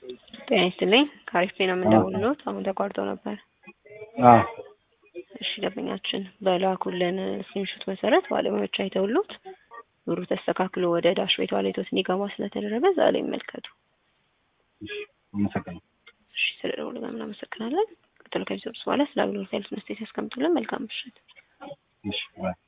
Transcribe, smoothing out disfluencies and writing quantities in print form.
ጤና ይስጥልኝ ከአሪፍ ጤና የምንደውልዎት አሁን ተቋርጦ ነበር። እሺ ደንበኛችን በላኩልን ስክሪንሾት መሰረት ባለሙያዎች አይተውልዎት ብሩ ተስተካክሎ ወደ ዳሽ ቤት ዋሌቶት እንዲገባ ስለተደረገ ዛሬ ይመልከቱ። አመሰግናለሁ። እሺ ስለደወሉ እናመሰግናለን። ቀጥሎ ከዚህ በኋላ ስለ አገልግሎት ያሉትን አስተያየት ያስቀምጡልን። መልካም ምሽት። እሺ